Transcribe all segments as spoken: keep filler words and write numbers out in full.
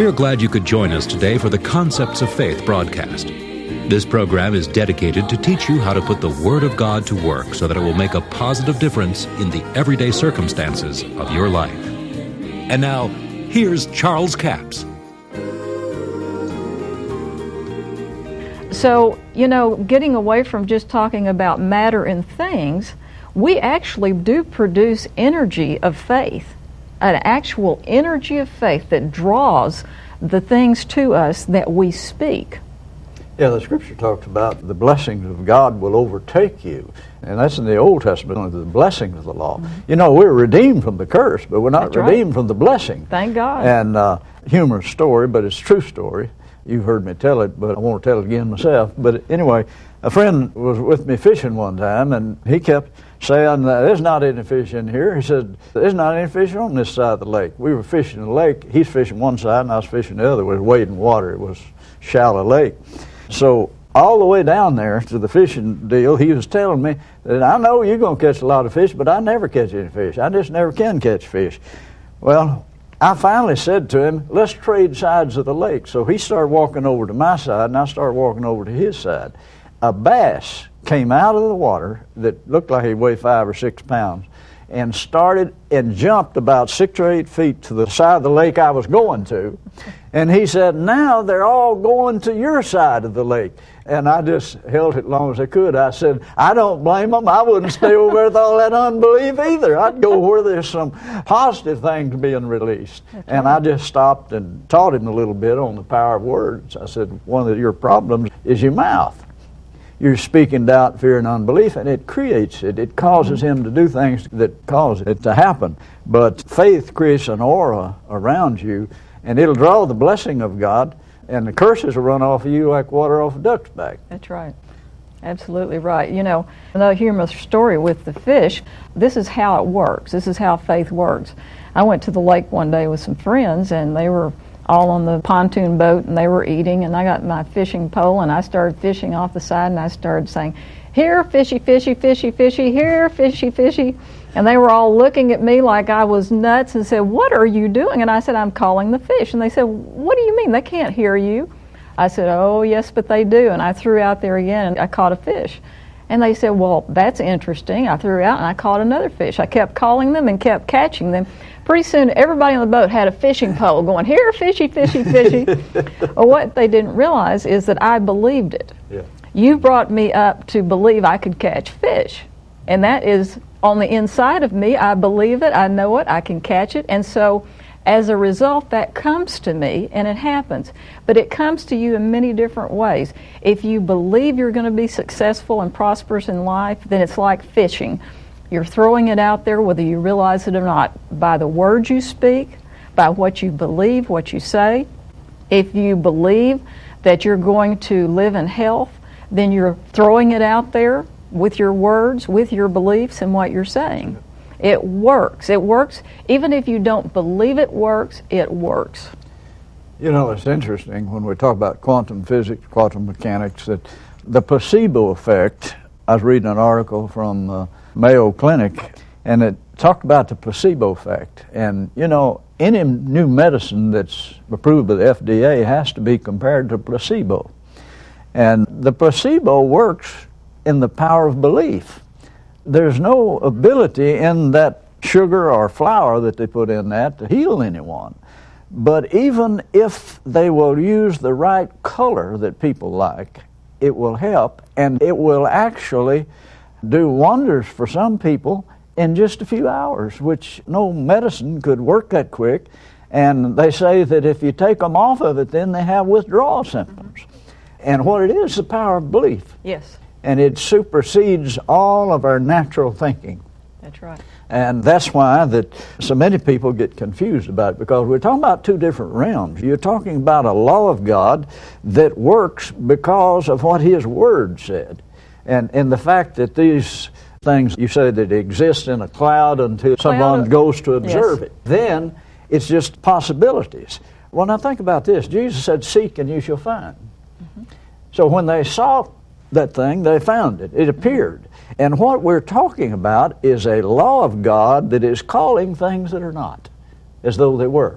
are glad you could join us today for the Concepts of Faith broadcast. This program is dedicated to teach you how to put the Word of God to work so that it will make a positive difference in the everyday circumstances of your life. And now, here's Charles Capps. So, you know, getting away from just talking about matter and things, we actually do produce energy of faith, an actual energy of faith that draws the things to us that we speak. Yeah, the Scripture talks about the blessings of God will overtake you. And that's in the Old Testament, the blessings of the law. Mm-hmm. You know, we're redeemed from the curse, but we're not that's redeemed right. from the blessing. Thank God. And uh, humorous story, but it's a true story. You've heard me tell it, but I want to tell it again myself. But anyway, a friend was with me fishing one time, and he kept saying, there's not any fish in here. He said, there's not any fish on this side of the lake. We were fishing the lake. He's fishing one side, and I was fishing the other. We were wading water. It was a shallow lake. So all the way down there to the fishing deal, he was telling me that I know you're going to catch a lot of fish, but I never catch any fish. I just never can catch fish. Well, I finally said to him, let's trade sides of the lake. So he started walking over to my side, and I started walking over to his side. A bass came out of the water that looked like he weighed five or six pounds and started and jumped about six or eight feet to the side of the lake I was going to. And he said, now they're all going to your side of the lake. And I just held it as long as I could. I said, I don't blame them. I wouldn't stay over there with all that unbelief either. I'd go where there's some positive things being released. That's and right. I just stopped and taught him a little bit on the power of words. I said, one of your problems is your mouth. You're speaking doubt, fear, and unbelief, and it creates it. It causes him to do things that cause it to happen. But faith creates an aura around you, and it'll draw the blessing of God, and the curses will run off of you like water off a duck's back. That's right. Absolutely right. You know, another humorous story with the fish, this is how it works. This is how faith works. I went to the lake one day with some friends, and they were all on the pontoon boat, and they were eating, and I got my fishing pole, and I started fishing off the side, and I started saying, here, fishy, fishy, fishy, fishy, here, fishy, fishy. And they were all looking at me like I was nuts and said, what are you doing? And I said, I'm calling the fish. And they said, what do you mean? They can't hear you. I said, oh, yes, but they do. And I threw out there again, and I caught a fish. And they said, well, that's interesting. I threw out, and I caught another fish. I kept calling them and kept catching them. Pretty soon, everybody on the boat had a fishing pole going, here, fishy, fishy, fishy. Well, what they didn't realize is that I believed it. Yeah. You brought me up to believe I could catch fish. And that is on the inside of me. I believe it. I know it. I can catch it. And so, as a result, that comes to me, and it happens. But it comes to you in many different ways. If you believe you're going to be successful and prosperous in life, then it's like fishing. You're throwing it out there whether you realize it or not, by the words you speak, by what you believe, what you say. If you believe that you're going to live in health, then you're throwing it out there with your words, with your beliefs, and what you're saying. It works. It works. Even if you don't believe it works, it works. You know, it's interesting when we talk about quantum physics, quantum mechanics, that the placebo effect, I was reading an article from uh, Mayo Clinic, and it talked about the placebo effect. And, you know, any new medicine that's approved by the F D A has to be compared to placebo. And the placebo works in the power of belief. There's no ability in that sugar or flour that they put in that to heal anyone. But even if they will use the right color that people like, it will help, and it will actually do wonders for some people in just a few hours, which no medicine could work that quick. And they say that if you take them off of it, then they have withdrawal symptoms. Mm-hmm. And what it is, the power of belief. Yes. And it supersedes all of our natural thinking. That's right. And that's why that so many people get confused about it, because we're talking about two different realms. You're talking about a law of God that works because of what His Word said. And, and the fact that these things, you say that exist in a cloud until cloud someone of, goes to observe yes. it. Then it's just possibilities. Well, now think about this. Jesus said, seek and you shall find. Mm-hmm. So when they saw that thing, they found it. It appeared. And what we're talking about is a law of God that is calling things that are not, as though they were.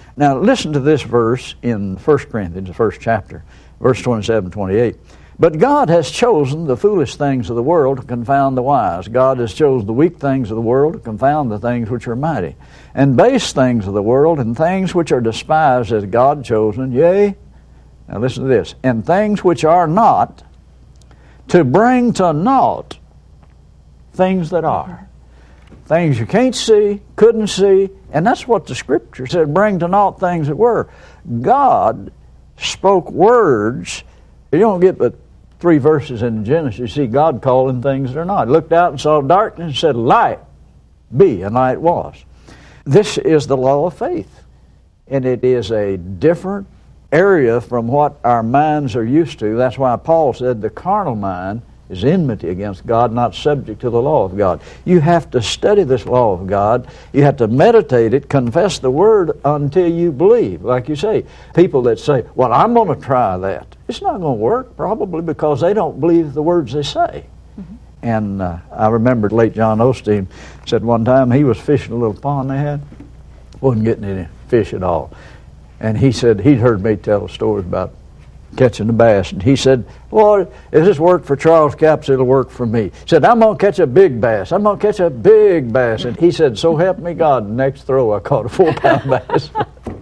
Now listen to this verse in First Corinthians, the first chapter, verse twenty-seven, twenty-eight. But God has chosen the foolish things of the world to confound the wise. God has chosen the weak things of the world to confound the things which are mighty. And base things of the world and things which are despised has God chosen, yea, now listen to this, and things which are not, to bring to naught things that are. Things you can't see, couldn't see, and that's what the Scripture said, bring to naught things that were. God spoke words. You don't get but three verses in Genesis, you see God calling things that are not. He looked out and saw darkness and said, light be, and light was. This is the law of faith, and it is a different area from what our minds are used to. That's why Paul said the carnal mind is enmity against God, not subject to the law of God. You have to study this law of God. You have to meditate it, confess the Word until you believe. Like you say, people that say, well, I'm going to try that. It's not going to work, probably because they don't believe the words they say. Mm-hmm. And uh, I remember late John Osteen said one time he was fishing a little pond they had, wasn't getting any fish at all. And he said he'd heard me tell stories about catching the bass. And he said, Lord, if this worked for Charles Capps, it'll work for me. He said, I'm going to catch a big bass. I'm going to catch a big bass. And he said, so help me God, the next throw I caught a four-pound bass.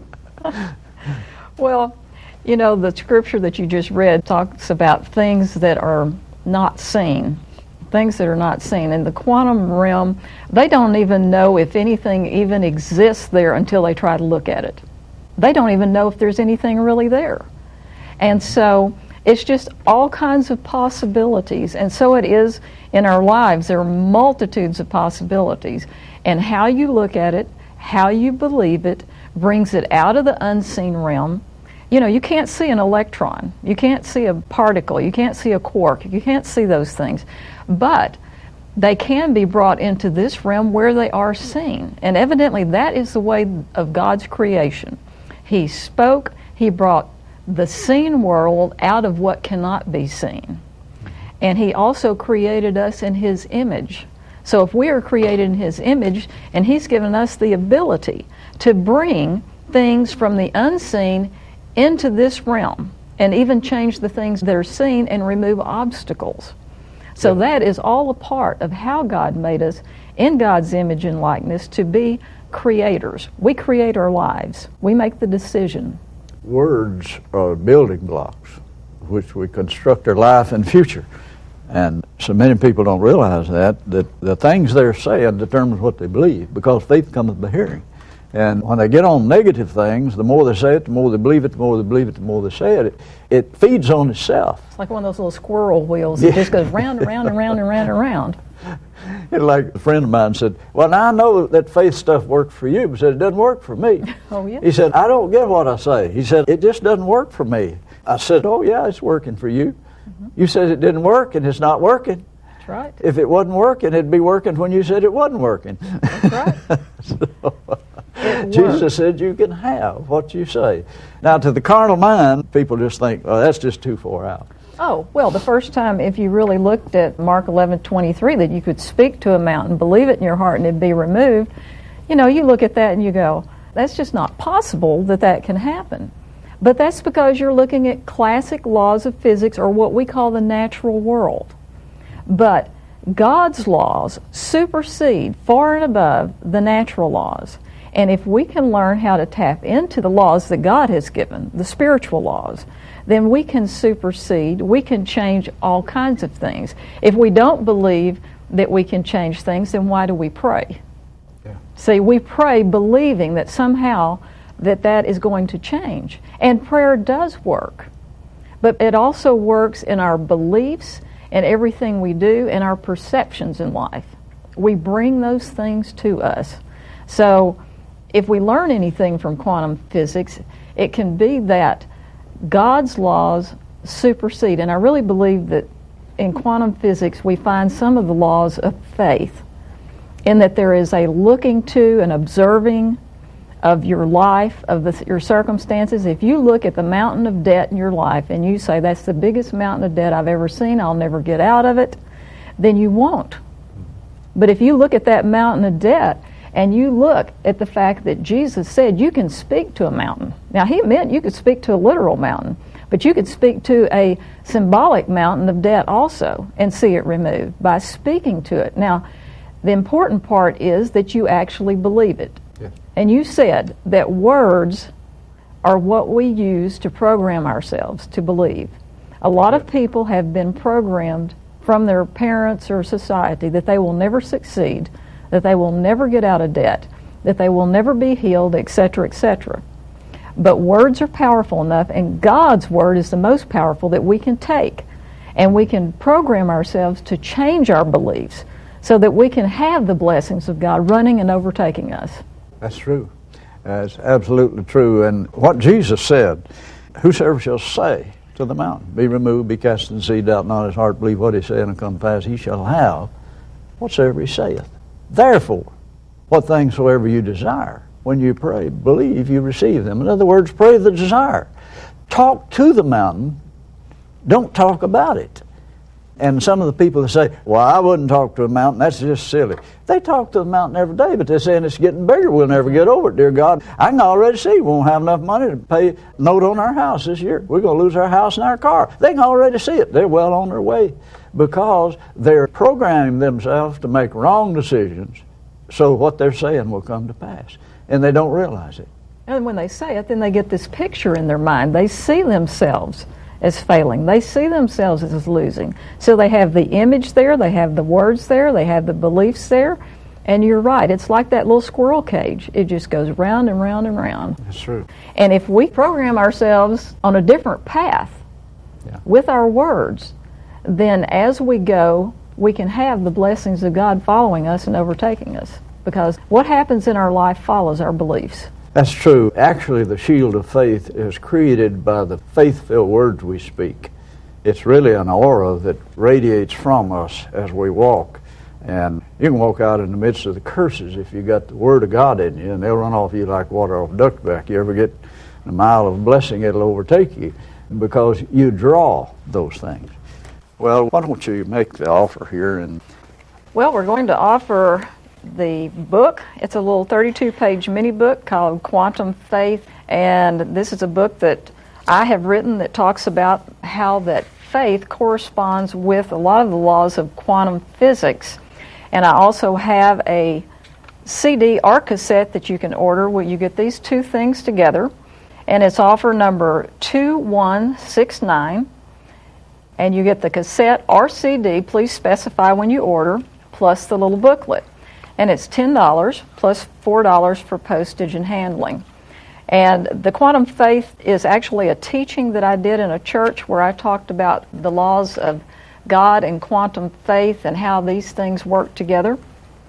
Well, you know, the scripture that you just read talks about things that are not seen. Things that are not seen. In the quantum realm, they don't even know if anything even exists there until they try to look at it. They don't even know if there's anything really there. And so it's just all kinds of possibilities. And so it is in our lives. There are multitudes of possibilities. And how you look at it, how you believe it, brings it out of the unseen realm. You know, you can't see an electron. You can't see a particle. You can't see a quark. You can't see those things. But they can be brought into this realm where they are seen. And evidently that is the way of God's creation. He spoke, He brought the seen world out of what cannot be seen. And He also created us in His image. So if we are created in His image, and He's given us the ability to bring things from the unseen into this realm, and even change the things that are seen and remove obstacles. So that is all a part of how God made us in God's image and likeness to be creators. We create our lives. We make the decision. Words are building blocks which we construct our life and future. And so many people don't realize that, that the things they're saying determines what they believe, because faith cometh by hearing. And when they get on negative things, the more they say it, the more they believe it, the more they believe it, the more they say it. It, it feeds on itself. It's like one of those little squirrel wheels. It just goes round and round and round and round and round. It's like a friend of mine said, well, now I know that faith stuff works for you, but said it doesn't work for me. Oh, yeah? He said, I don't get what I say. He said, it just doesn't work for me. I said, oh, yeah, it's working for you. Mm-hmm. You said it didn't work, and it's not working. That's right. If it wasn't working, it'd be working when you said it wasn't working. That's right. so, Jesus said you can have what you say. Now, to the carnal mind, people just think, oh, that's just too far out. Oh, well, the first time, if you really looked at Mark eleven twenty-three, that you could speak to a mountain, believe it in your heart, and it'd be removed, you know, you look at that and you go, that's just not possible that that can happen. But that's because you're looking at classic laws of physics, or what we call the natural world. But God's laws supersede far and above the natural laws. And if we can learn how to tap into the laws that God has given, the spiritual laws, then we can supersede, we can change all kinds of things. If we don't believe that we can change things, then why do we pray? Yeah. See, we pray believing that somehow that that is going to change. And prayer does work. But it also works in our beliefs and everything we do and our perceptions in life. We bring those things to us. So if we learn anything from quantum physics, it can be that God's laws supersede. And I really believe that in quantum physics we find some of the laws of faith, in that there is a looking to and observing of your life, of the, your circumstances. If you look at the mountain of debt in your life and you say, that's the biggest mountain of debt I've ever seen, I'll never get out of it, then you won't. But if you look at that mountain of debt and you look at the fact that Jesus said you can speak to a mountain. Now, he meant you could speak to a literal mountain, but you could speak to a symbolic mountain of debt also and see it removed by speaking to it. Now, the important part is that you actually believe it. Yeah. And you said that words are what we use to program ourselves to believe. A lot of people have been programmed from their parents or society that they will never succeed, that they will never get out of debt, that they will never be healed, et cetera, et cetera. But words are powerful enough, and God's Word is the most powerful that we can take. And we can program ourselves to change our beliefs so that we can have the blessings of God running and overtaking us. That's true. That's absolutely true. And what Jesus said, whosoever shall say to the mountain, be removed, be cast in the sea, doubt not in his heart, believe what he saith, and come to pass, he shall have whatsoever he saith. Therefore, what things soever you desire, when you pray, believe you receive them. In other words, pray the desire. Talk to the mountain. Don't talk about it. And some of the people that say, well, I wouldn't talk to a mountain, that's just silly. They talk to the mountain every day, but they're saying it's getting bigger. We'll never get over it, dear God. I can already see we won't have enough money to pay a note on our house this year. We're going to lose our house and our car. They can already see it. They're well on their way because they're programming themselves to make wrong decisions so what they're saying will come to pass. And they don't realize it. And when they say it, then they get this picture in their mind. They see themselves as failing. They see themselves as losing. So they have the image there, they have the words there, they have the beliefs there, and you're right. It's like that little squirrel cage. It just goes round and round and round. That's true. And if we program ourselves on a different path yeah. with our words, then as we go, we can have the blessings of God following us and overtaking us. Because what happens in our life follows our beliefs. That's true. Actually, the shield of faith is created by the faith-filled words we speak. It's really an aura that radiates from us as we walk. And you can walk out in the midst of the curses if you got the Word of God in you, and they'll run off you like water off a duck's back. You ever get a mile of blessing, it'll overtake you because you draw those things. Well, why don't you make the offer here? And Well, we're going to offer the book. It's a little thirty-two page mini book called Quantum Faith, and this is a book that I have written that talks about how that faith corresponds with a lot of the laws of quantum physics. And I also have a C D or cassette that you can order where you get these two things together, and it's offer number two one six nine, and you get the cassette or C D, please specify when you order, plus the little booklet. And it's ten dollars plus four dollars for postage and handling. And the Quantum Faith is actually a teaching that I did in a church where I talked about the laws of God and quantum faith and how these things work together.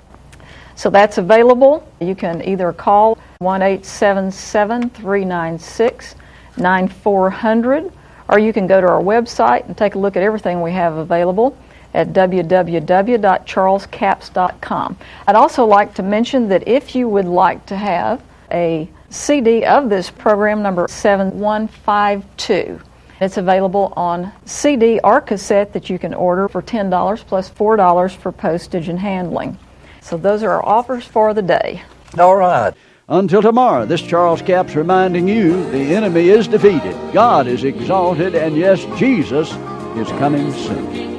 So that's available. You can either call one eight seven seven, three nine six, nine four zero zero, or you can go to our website and take a look at everything we have available at w w w dot charles capps dot com. I'd also like to mention that if you would like to have a C D of this program, number seven one five two, it's available on C D or cassette that you can order for ten dollars plus four dollars for postage and handling. So those are our offers for the day. All right. Until tomorrow, this Charles Capps reminding you the enemy is defeated, God is exalted, and yes, Jesus is coming soon.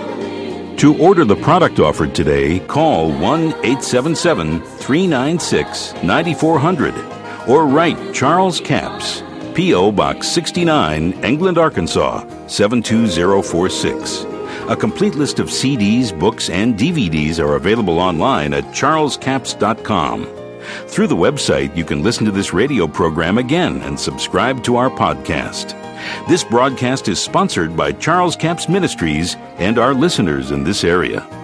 To order the product offered today, call one eight seven seven, three nine six, nine four zero zero or write Charles Capps, P O. Box sixty-nine, England, Arkansas, seven two zero four six. A complete list of C Ds, books, and D V Ds are available online at charles capps dot com. Through the website, you can listen to this radio program again and subscribe to our podcast. This broadcast is sponsored by Charles Capps Ministries and our listeners in this area.